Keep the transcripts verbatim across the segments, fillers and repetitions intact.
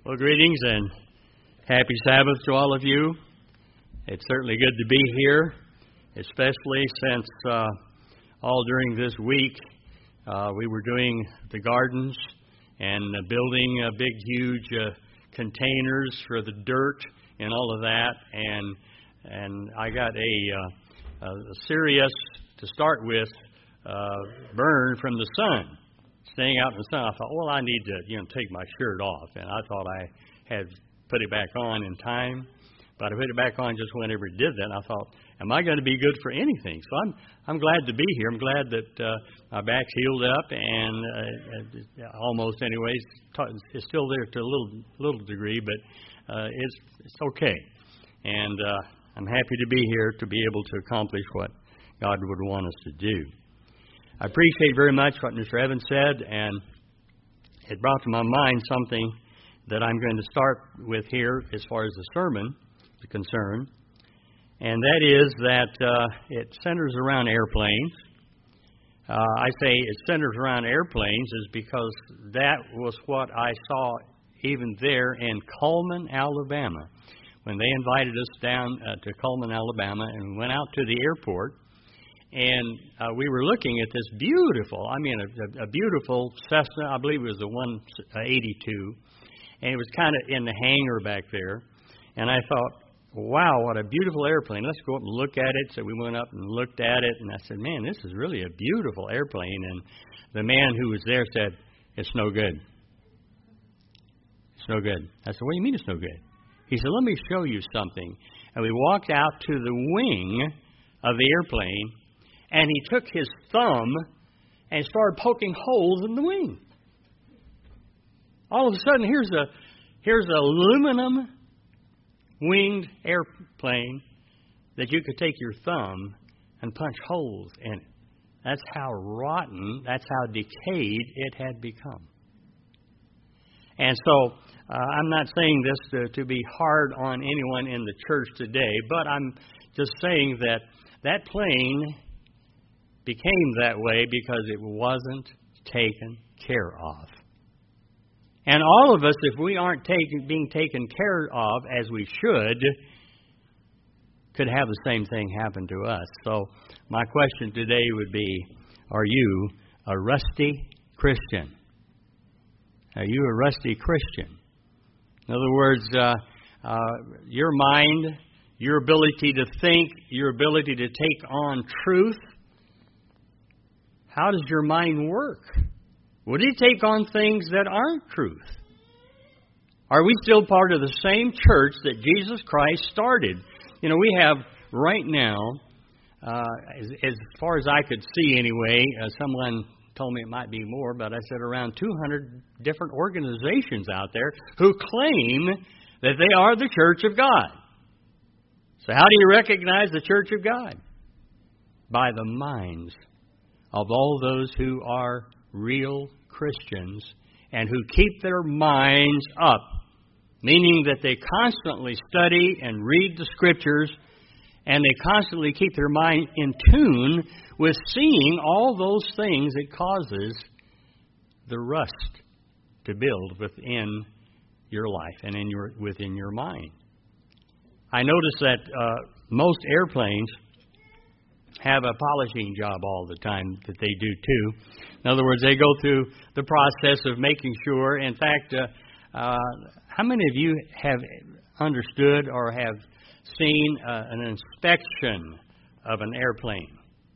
Well, greetings and happy Sabbath to all of you. It's certainly good to be here, especially since uh, all during this week uh, we were doing the gardens and uh, building uh, big, huge uh, containers for the dirt and all of that. And and I got a, uh, a serious, to start with, uh, burn from the sun. Staying out in the sun, I thought, well, I need to, you know, take my shirt off. And I thought I had put it back on in time, but I put it back on just whenever it did that. And I thought, am I going to be good for anything? So I'm I'm glad to be here. I'm glad that uh, my back's healed up, and uh, almost, anyways, it's still there to a little little degree, but uh, it's it's okay. And uh, I'm happy to be here to be able to accomplish what God would want us to do. I appreciate very much what Mister Evans said, and it brought to my mind something that I'm going to start with here as far as the sermon is concerned, and that is that uh, it centers around airplanes. Uh, I say it centers around airplanes is because that was what I saw even there in Cullman, Alabama, when they invited us down uh, to Cullman, Alabama, and we went out to the airport. And uh, we were looking at this beautiful, I mean, a, a beautiful Cessna, I believe it was the one eighty-two, and it was kind of in the hangar back there. And I thought, wow, what a beautiful airplane. Let's go up and look at it. So we went up and looked at it, and I said, man, this is really a beautiful airplane. And the man who was there said, it's no good. It's no good. I said, what do you mean it's no good? He said, let me show you something. And we walked out to the wing of the airplane, and he took his thumb and started poking holes in the wing. All of a sudden, here's a here's an aluminum winged airplane that you could take your thumb and punch holes in it. That's how rotten, that's how decayed it had become. And so, uh, I'm not saying this to, to be hard on anyone in the church today, but I'm just saying that that plane became that way because it wasn't taken care of. And all of us, if we aren't taken, being taken care of as we should, could have the same thing happen to us. So my question today would be, are you a rusty Christian? Are you a rusty Christian? In other words, uh, uh, your mind, your ability to think, your ability to take on truth, how does your mind work? Would it take on things that aren't truth? Are we still part of the same church that Jesus Christ started? You know, we have right now, uh, as, as far as I could see anyway, uh, someone told me it might be more, but I said around two hundred different organizations out there who claim that they are the church of God. So how do you recognize the church of God? By the minds of all those who are real Christians and who keep their minds up, meaning that they constantly study and read the Scriptures, and they constantly keep their mind in tune with seeing all those things that causes the rust to build within your life and in your within your mind. I notice that uh, most airplanes have a polishing job all the time that they do too. In other words, they go through the process of making sure. In fact, uh, uh, how many of you have understood or have seen uh, an inspection of an airplane?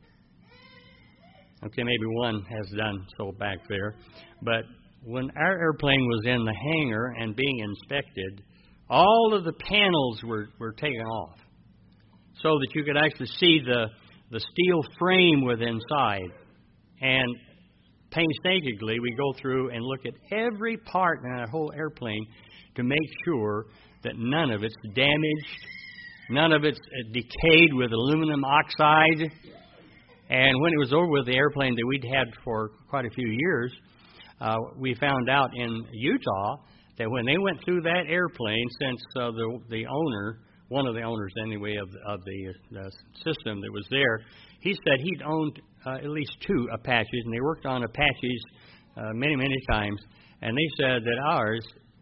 Okay, maybe one has done so back there. But when our airplane was in the hangar and being inspected, all of the panels were, were taken off so that you could actually see the the steel frame with inside. And painstakingly, we go through and look at every part in that whole airplane to make sure that none of it's damaged, none of it's decayed with aluminum oxide. And when it was over with the airplane that we'd had for quite a few years, uh, we found out in Utah that when they went through that airplane, since uh, the the owner, one of the owners anyway of, of the, the system that was there, he said he'd owned uh, at least two Apaches, and they worked on Apaches uh, many, many times, and they said that ours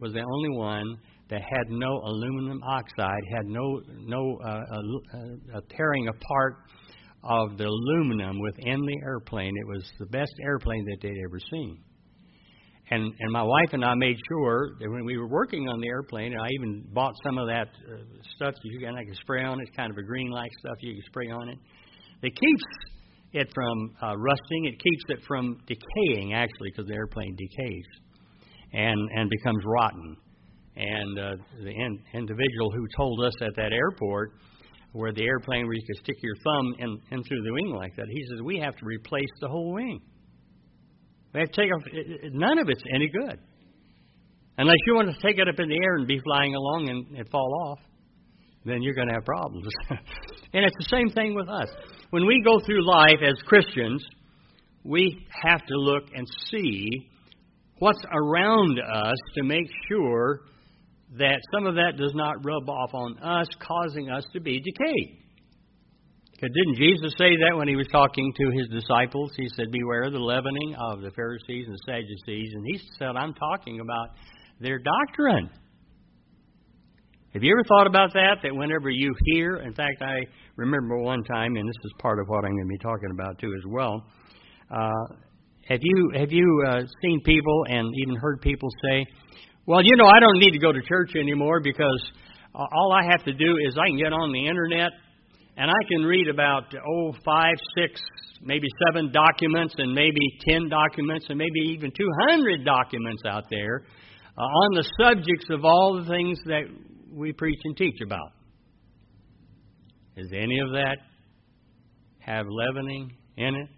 was the only one that had no aluminum oxide, had no no uh, uh, uh, tearing apart of the aluminum within the airplane. It was the best airplane that they'd ever seen. And and my wife and I made sure that when we were working on the airplane, and I even bought some of that uh, stuff that you can like spray on. It's kind of a green-like stuff you can spray on it. It keeps it from uh, rusting. It keeps it from decaying, actually, because the airplane decays and and becomes rotten. And uh, the in, individual who told us at that airport, where the airplane where you could stick your thumb in, in through the wing like that, he says, we have to replace the whole wing. We have to take off, it, it, none of it's any good. Unless you want to take it up in the air and be flying along and it fall off, then you're going to have problems. And it's the same thing with us. When we go through life as Christians, we have to look and see what's around us to make sure that some of that does not rub off on us, causing us to be decayed. Because didn't Jesus say that when he was talking to his disciples? He said, beware the leavening of the Pharisees and Sadducees. And he said, I'm talking about their doctrine. Have you ever thought about that? That whenever you hear, in fact, I remember one time, and this is part of what I'm going to be talking about too as well. Uh, have you have you uh, seen people and even heard people say, well, you know, I don't need to go to church anymore because uh, all I have to do is I can get on the internet and I can read about, oh, five, six, maybe seven documents and maybe ten documents and maybe even two hundred documents out there uh, on the subjects of all the things that we preach and teach about. Does any of that have leavening in it?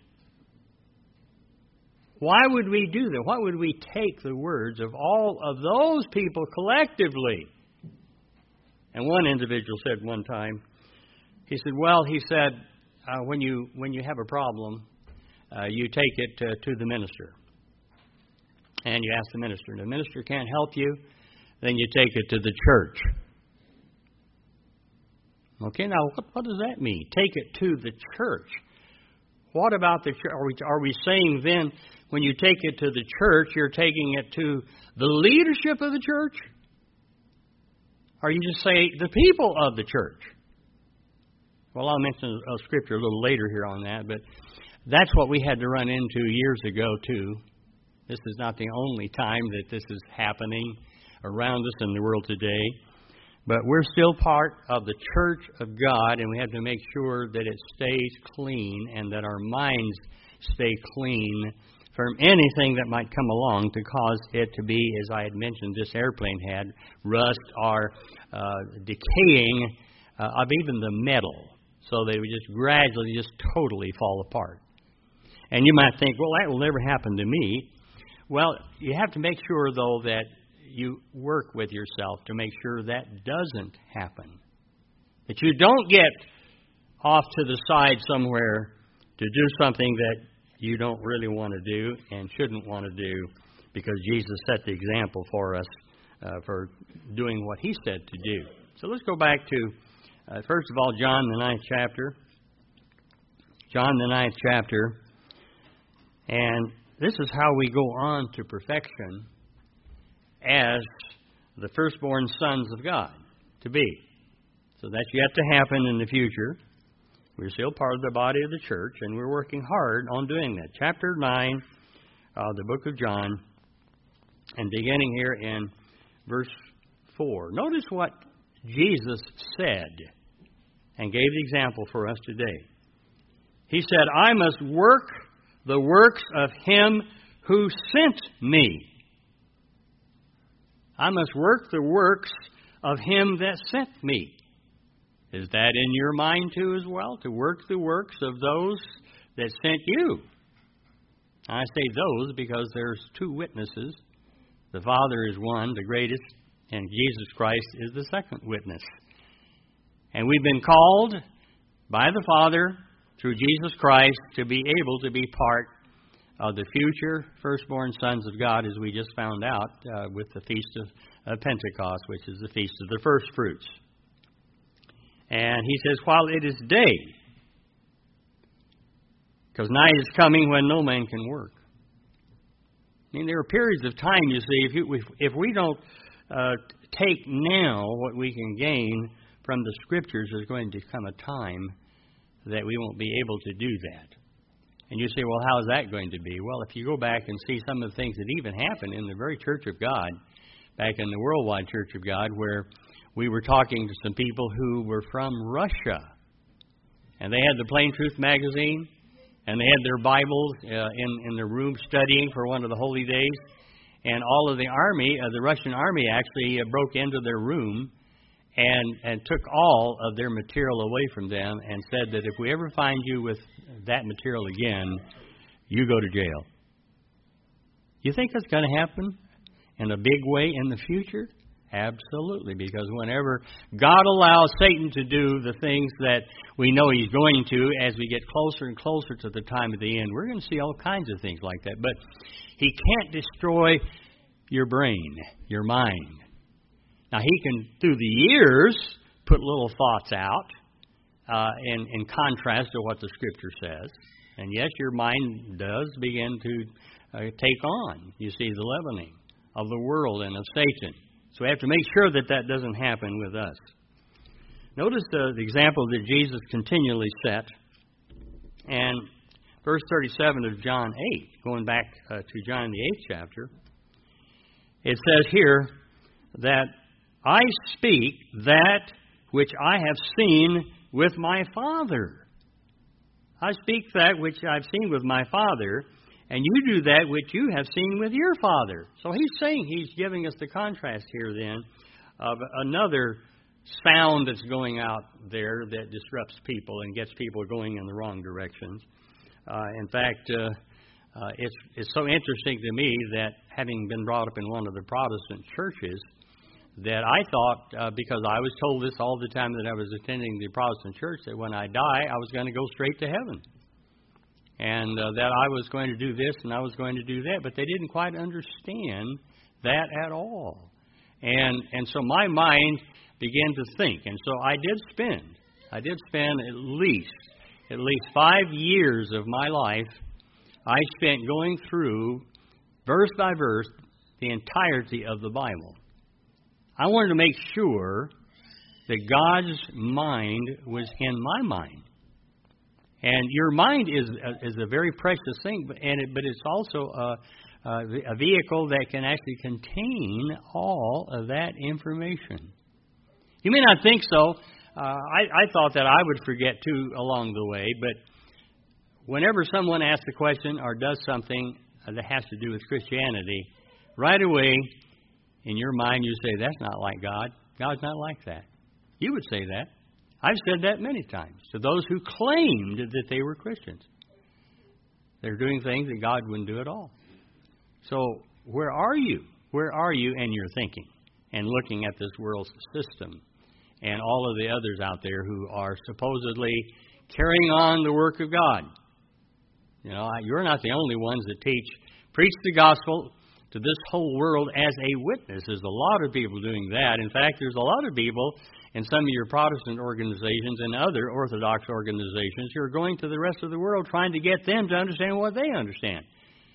Why would we do that? Why would we take the words of all of those people collectively? And one individual said one time, he said, well, he said, uh, when you when you have a problem, uh, you take it uh, to the minister. And you ask the minister. And the minister can't help you, then you take it to the church. Okay, now what, what does that mean? Take it to the church. What about the church? Are we, are we saying then, when you take it to the church, you're taking it to the leadership of the church? Or you just say the people of the church? Well, I'll mention a scripture a little later here on that, but that's what we had to run into years ago, too. This is not the only time that this is happening around us in the world today. But we're still part of the church of God, and we have to make sure that it stays clean and that our minds stay clean from anything that might come along to cause it to be, as I had mentioned, this airplane had, rust or uh, decaying uh, of even the metal, so they would just gradually just totally fall apart. And you might think, well, that will never happen to me. Well, you have to make sure, though, that you work with yourself to make sure that doesn't happen. That you don't get off to the side somewhere to do something that you don't really want to do and shouldn't want to do, because Jesus set the example for us uh, for doing what he said to do. So let's go back to, uh, first of all, John the ninth chapter. John the ninth chapter. And this is how we go on to perfection as the firstborn sons of God to be. So that's yet to happen in the future. We're still part of the body of the church, and we're working hard on doing that. Chapter nine of uh, the book of John, and beginning here in verse four. Notice what Jesus said and gave the example for us today. He said, I must work the works of him who sent me. I must work the works of him that sent me. Is that in your mind too as well? To work the works of those that sent you. I say those because there's two witnesses. The Father is one, the greatest, and Jesus Christ is the second witness. And we've been called by the Father through Jesus Christ to be able to be part of the future firstborn sons of God, as we just found out uh, with the Feast of uh, Pentecost, which is the Feast of the First Fruits. And he says, while it is day, because night is coming when no man can work. I mean, there are periods of time, you see, if, you, if we don't uh, take now what we can gain from the Scriptures, there's going to come a time that we won't be able to do that. And you say, well, how is that going to be? Well, if you go back and see some of the things that even happened in the very Church of God, back in the Worldwide Church of God, where we were talking to some people who were from Russia. And they had the Plain Truth magazine, and they had their Bibles uh, in, in their room studying for one of the holy days. And all of the army, uh, the Russian army actually uh, broke into their room and, and took all of their material away from them and said that if we ever find you with that material again, you go to jail. You think that's going to happen in a big way in the future? Absolutely, because whenever God allows Satan to do the things that we know he's going to as we get closer and closer to the time of the end, we're going to see all kinds of things like that. But he can't destroy your brain, your mind. Now, he can, through the years, put little thoughts out uh, in, in contrast to what the Scripture says. And yes, your mind does begin to uh, take on, you see, the leavening of the world and of Satan. So we have to make sure that that doesn't happen with us. Notice the, the example that Jesus continually set. And verse thirty-seven of John eight, going back uh, to John the eighth chapter, it says here that I speak that which I have seen with my Father. I speak that which I've seen with my Father, and you do that which you have seen with your father. So he's saying, he's giving us the contrast here then of another sound that's going out there that disrupts people and gets people going in the wrong directions. Uh, in fact, uh, uh, it's, it's so interesting to me that having been brought up in one of the Protestant churches, that I thought, uh, because I was told this all the time that I was attending the Protestant church, that when I die, I was going to go straight to heaven. And uh, that I was going to do this and I was going to do that, but they didn't quite understand that at all. And and so my mind began to think, and so I did spend, I did spend at least, at least five years of my life, I spent going through, verse by verse, the entirety of the Bible. I wanted to make sure that God's mind was in my mind. And your mind is a, is a very precious thing, but, and it, but it's also a, a vehicle that can actually contain all of that information. You may not think so. Uh, I, I thought that I would forget too along the way, but whenever someone asks a question or does something that has to do with Christianity, right away in your mind you say, that's not like God. God's not like that. You would say that. I've said that many times to those who claimed that they were Christians. They're doing things that God wouldn't do at all. So where are you? Where are you in your thinking and looking at this world's system and all of the others out there who are supposedly carrying on the work of God? You know, you're not the only ones that teach, preach the gospel to this whole world as a witness. There's a lot of people doing that. In fact, there's a lot of people in some of your Protestant organizations and other Orthodox organizations who are going to the rest of the world trying to get them to understand what they understand.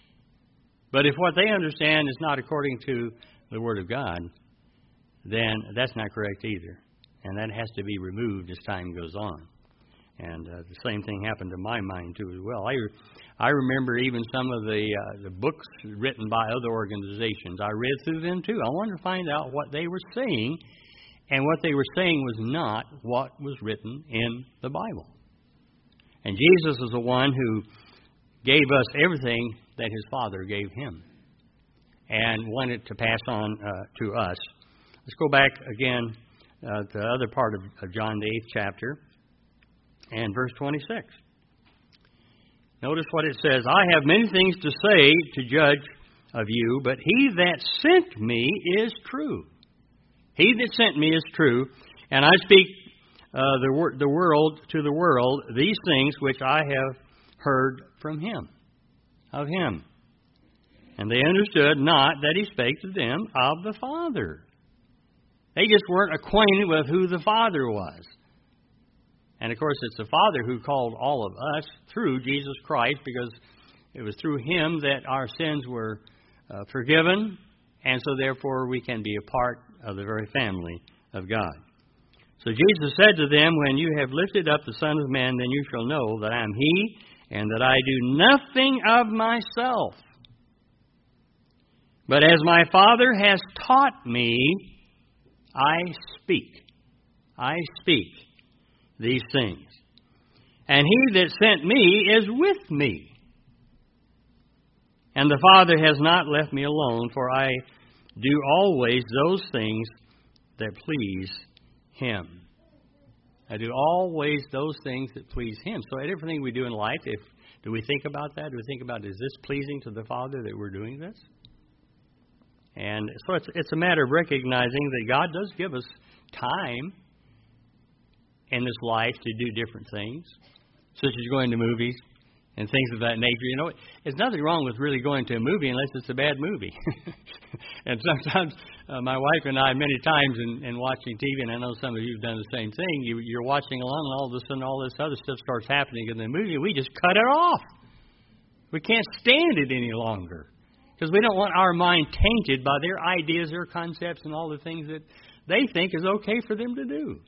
But if what they understand is not according to the Word of God, then that's not correct either. And that has to be removed as time goes on. And uh, the same thing happened to my mind, too, as well. I, I remember even some of the, uh, the books written by other organizations. I read through them, too. I wanted to find out what they were saying. And what they were saying was not what was written in the Bible. And Jesus is the one who gave us everything that His Father gave Him and wanted to pass on uh, to us. Let's go back again uh, to the other part of, of John, the eighth chapter, and verse twenty-six. Notice what it says. I have many things to say to judge of you, but He that sent me is true. He that sent me is true, and I speak uh, the, wor- the world to the world these things which I have heard from Him, of Him. And they understood not that He spake to them of the Father. They just weren't acquainted with who the Father was. And of course, it's the Father who called all of us through Jesus Christ, because it was through Him that our sins were uh, forgiven And so therefore we can be a part of the very family of God. So Jesus said to them, when you have lifted up the Son of Man, then you shall know that I am He, and that I do nothing of myself. But as my Father has taught me, I speak. I speak these things. And He that sent me is with me. And the Father has not left me alone, for I do always those things that please Him. I do always those things that please Him. So everything we do in life, if do we think about that? Do we think about, is this pleasing to the Father that we're doing this? And so it's it's a matter of recognizing that God does give us time in this life to do different things, such as going to movies and things of that nature. You know, there's nothing wrong with really going to a movie unless it's a bad movie. And sometimes uh, my wife and I, many times in, in watching T V, and I know some of you have done the same thing, you, you're watching along and all of a sudden all this other stuff starts happening in the movie, and we just cut it off. We can't stand it any longer because we don't want our mind tainted by their ideas, their concepts, and all the things that they think is okay for them to do.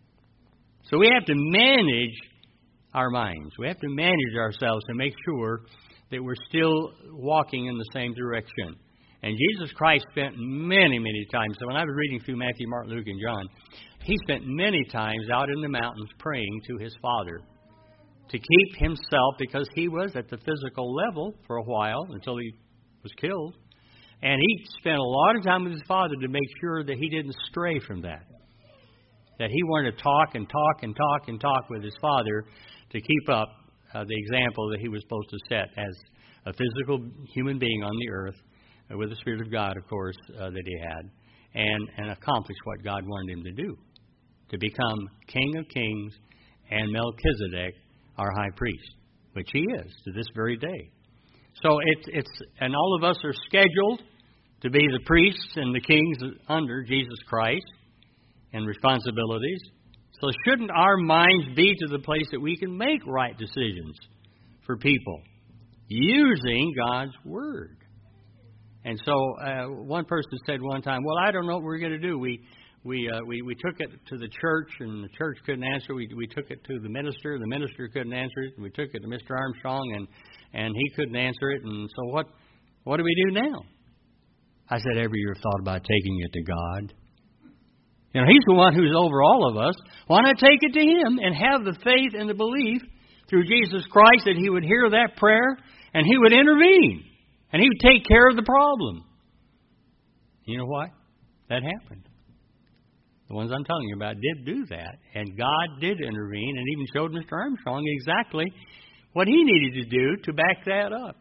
So we have to manage our minds. We have to manage ourselves to make sure that we're still walking in the same direction. And Jesus Christ spent many, many times. So when I was reading through Matthew, Mark, Luke, and John, He spent many times out in the mountains praying to His Father to keep Himself, because He was at the physical level for a while until He was killed. And He spent a lot of time with His Father to make sure that He didn't stray from that. That He wanted to talk and talk and talk and talk with His Father to keep up uh, the example that He was supposed to set as a physical human being on the earth, uh, with the Spirit of God, of course, uh, that He had, and, and accomplish what God wanted Him to do, to become King of Kings and Melchizedek, our high priest, which He is to this very day. So it's, it's and all of us are scheduled to be the priests and the kings under Jesus Christ and responsibilities. So shouldn't our minds be to the place that we can make right decisions for people using God's Word? And so uh, one person said one time, well, I don't know what we're going to do. We we, uh, we we took it to the church, and the church couldn't answer. We we took it to the minister. The minister couldn't answer it. We took it to Mister Armstrong, and, and he couldn't answer it. And so what what do we do now? I said, ever you thought about taking it to God? You know, He's the one who's over all of us. Why not take it to Him and have the faith and the belief through Jesus Christ that He would hear that prayer and He would intervene and He would take care of the problem? You know what? That happened. The ones I'm telling you about did do that, and God did intervene and even showed Mister Armstrong exactly what he needed to do to back that up.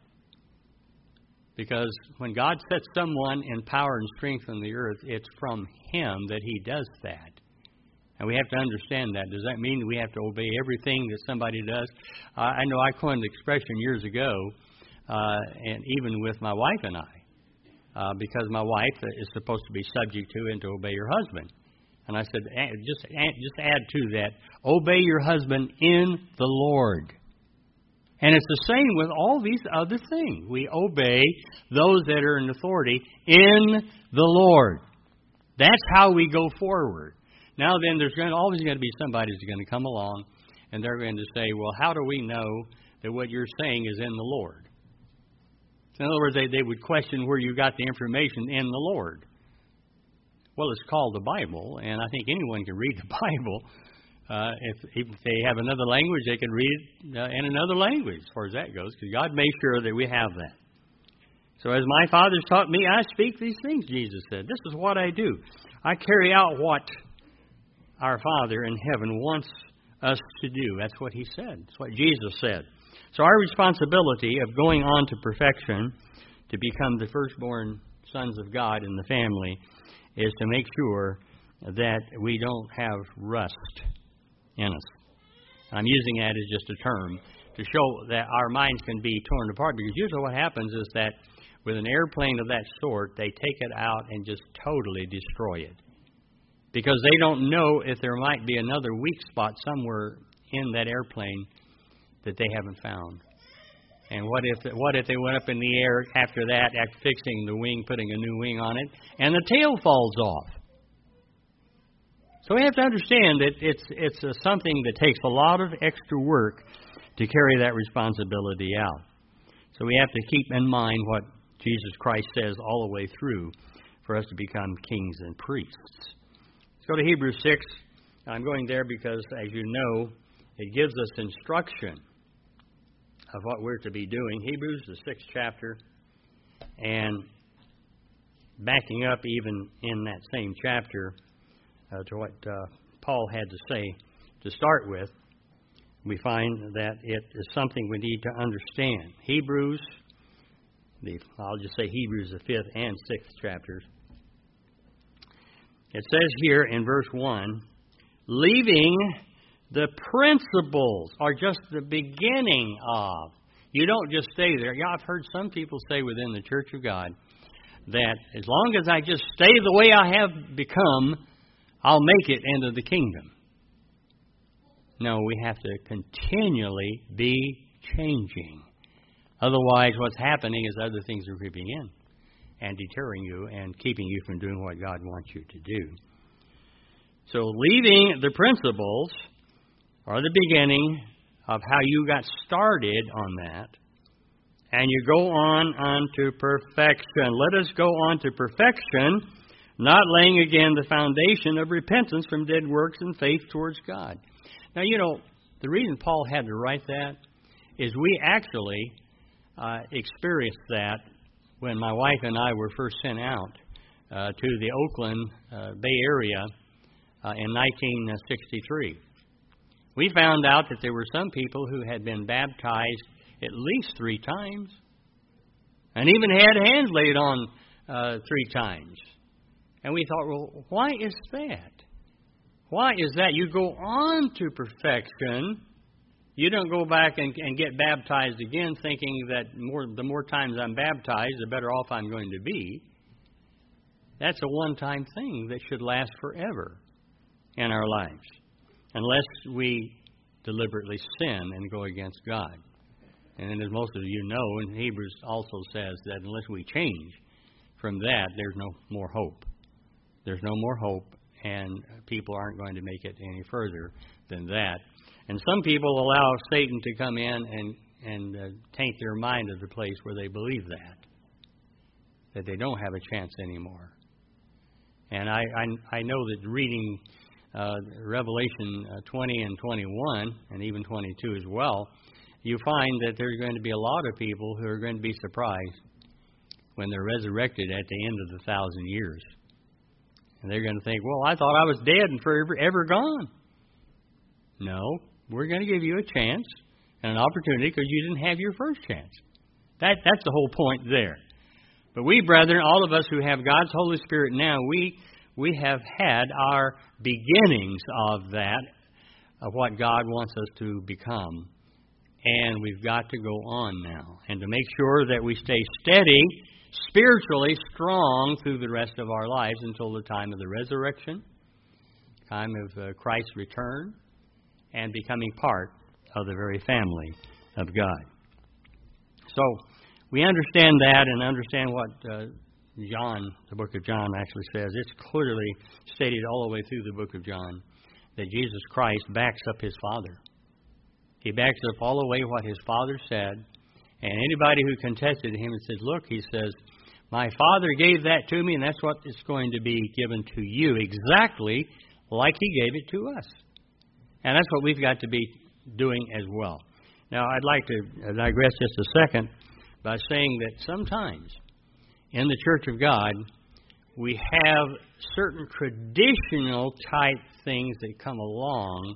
Because when God sets someone in power and strength on the earth, it's from Him that He does that. And we have to understand that. Does that mean we have to obey everything that somebody does? Uh, I know I coined the expression years ago, uh, and even with my wife and I, uh, because my wife is supposed to be subject to and to obey her husband. And I said, just just add to that, obey your husband in the Lord. And it's the same with all these other things. We obey those that are in authority in the Lord. That's how we go forward. Now then, there's going to, always going to be somebody who's going to come along, and they're going to say, well, how do we know that what you're saying is in the Lord? In other words, they, they would question where you got the information in the Lord. Well, it's called the Bible, and I think anyone can read the Bible. Uh, if, if they have another language, they can read it uh, in another language, as far as that goes, because God made sure that we have that. So as my Father's taught me, I speak these things, Jesus said. This is what I do. I carry out what our Father in heaven wants us to do. That's what He said. That's what Jesus said. So our responsibility of going on to perfection, to become the firstborn sons of God in the family, is to make sure that we don't have rust in us. I'm using that as just a term to show that our minds can be torn apart, because usually what happens is that with an airplane of that sort, they take it out and just totally destroy it, because they don't know if there might be another weak spot somewhere in that airplane that they haven't found. And what if what if they went up in the air after that, after fixing the wing, putting a new wing on it, and the tail falls off? So we have to understand that it's it's a, something that takes a lot of extra work to carry that responsibility out. So we have to keep in mind what Jesus Christ says all the way through for us to become kings and priests. Let's go to Hebrews six. I'm going there because, as you know, it gives us instruction of what we're to be doing. Hebrews, the sixth chapter, and backing up even in that same chapter uh, to what uh, Paul had to say to start with, we find that it is something we need to understand. Hebrews, the I'll just say Hebrews, the fifth and sixth chapters. It says here in verse one, leaving the principles, or just the beginning of. You don't just stay there. Yeah, I've heard some people say within the Church of God that as long as I just stay the way I have become, I'll make it into the kingdom. No, we have to continually be changing. Otherwise, what's happening is other things are creeping in and deterring you and keeping you from doing what God wants you to do. So leaving the principles, or the beginning of how you got started on that, and you go on unto perfection. Let us go on to perfection, not laying again the foundation of repentance from dead works and faith towards God. Now, you know, the reason Paul had to write that is we actually uh, experienced that when my wife and I were first sent out uh, to the Oakland uh, Bay Area uh, in nineteen sixty-three. We found out that there were some people who had been baptized at least three times and even had hands laid on uh, three times. And we thought, well, why is that? Why is that? You go on to perfection. You don't go back and, and get baptized again thinking that more, the more times I'm baptized, the better off I'm going to be. That's a one-time thing that should last forever in our lives, unless we deliberately sin and go against God. And as most of you know, in Hebrews also says that unless we change from that, there's no more hope. There's no more hope, and people aren't going to make it any further than that. And some people allow Satan to come in and, and uh, taint their mind to the place where they believe that, that they don't have a chance anymore. And I, I, I know that reading uh, Revelation uh, twenty and twenty-one, and even twenty-two as well, you find that there's going to be a lot of people who are going to be surprised when they're resurrected at the end of the thousand years. And they're going to think, well, I thought I was dead and forever ever gone. No, we're going to give you a chance and an opportunity because you didn't have your first chance. That That's the whole point there. But we, brethren, all of us who have God's Holy Spirit now, we we have had our beginnings of that, of what God wants us to become. And we've got to go on now. And to make sure that we stay steady, spiritually strong through the rest of our lives until the time of the resurrection, time of uh, Christ's return, and becoming part of the very family of God. So we understand that and understand what uh, John, the book of John, actually says. It's clearly stated all the way through the book of John that Jesus Christ backs up His Father. He backs up all the way what His Father said. And anybody who contested Him and says, look, He says, my Father gave that to me, and that's what is going to be given to you, exactly like He gave it to us. And that's what we've got to be doing as well. Now, I'd like to digress just a second by saying that sometimes in the Church of God, we have certain traditional type things that come along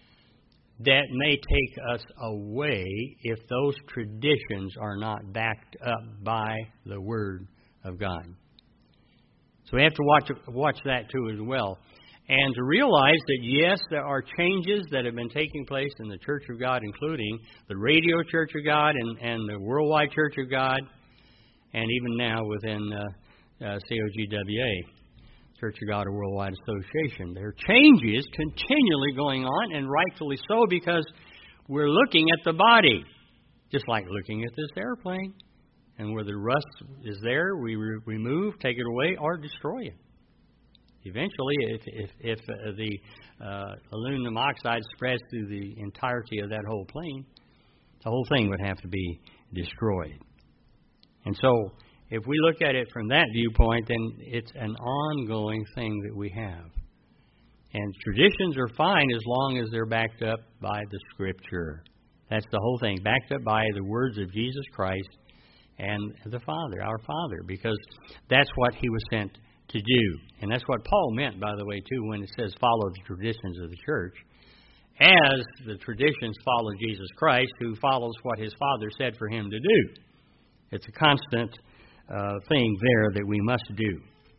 that may take us away if those traditions are not backed up by the Word of God. So we have to watch watch that too as well. And to realize that, yes, there are changes that have been taking place in the Church of God, including the Radio Church of God and, and the Worldwide Church of God, and even now within uh, uh, C O G W A, Church of God, a Worldwide Association. There are changes continually going on, and rightfully so, because we're looking at the body. Just like looking at this airplane. And where the rust is there, we re- remove, take it away, or destroy it. Eventually, if, if, if uh, the uh, aluminum oxide spreads through the entirety of that whole plane, the whole thing would have to be destroyed. And so, if we look at it from that viewpoint, then it's an ongoing thing that we have. And traditions are fine as long as they're backed up by the Scripture. That's the whole thing, backed up by the words of Jesus Christ and the Father, our Father, because that's what He was sent to do. And that's what Paul meant, by the way, too, when it says follow the traditions of the church, as the traditions follow Jesus Christ, who follows what His Father said for Him to do. It's a constant uh, thing there that we must do.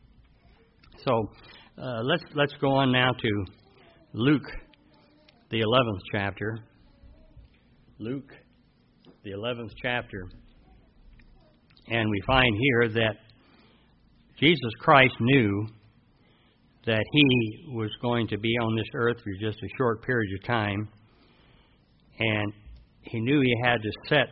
So uh, let's let's go on now to Luke, the eleventh chapter. Luke, the eleventh chapter. And we find here that Jesus Christ knew that He was going to be on this earth for just a short period of time. And He knew He had to set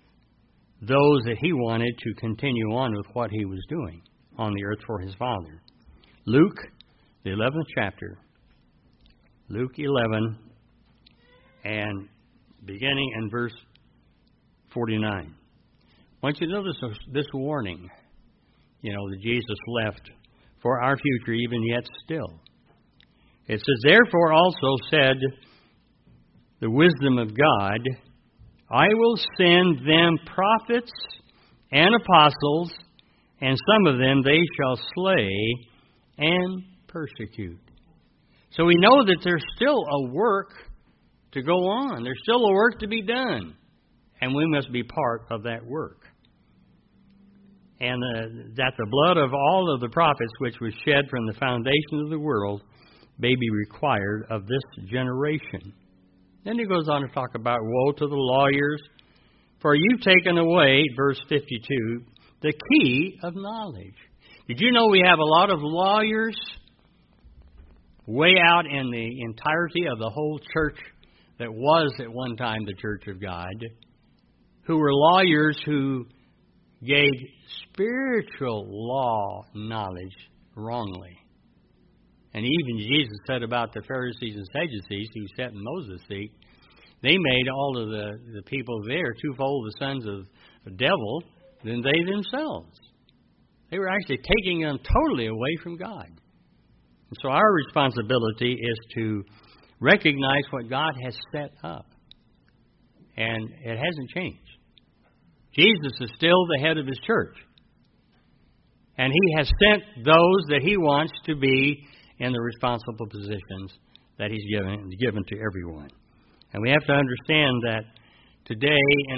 those that He wanted to continue on with what He was doing on the earth for His Father. Luke, the eleventh chapter. Luke eleven, and beginning in verse forty-nine. I want you to notice this warning, you know, that Jesus left for our future, even yet still. It says, therefore also said the wisdom of God, I will send them prophets and apostles, and some of them they shall slay and persecute. So we know that there's still a work to go on. There's still a work to be done. And we must be part of that work. And uh, that the blood of all of the prophets which was shed from the foundation of the world may be required of this generation. Then he goes on to talk about woe to the lawyers, for you've taken away, verse fifty-two, the key of knowledge. Did you know we have a lot of lawyers way out in the entirety of the whole church that was at one time the Church of God, who were lawyers who gave spiritual law knowledge wrongly. And even Jesus said about the Pharisees and Sadducees who sat in Moses' seat, they made all of the, the people there twofold the sons of the devil than they themselves. They were actually taking them totally away from God. And so our responsibility is to recognize what God has set up. And it hasn't changed. Jesus is still the head of His church. And He has sent those that He wants to be in the responsible positions that He's given, given to everyone. And we have to understand that today in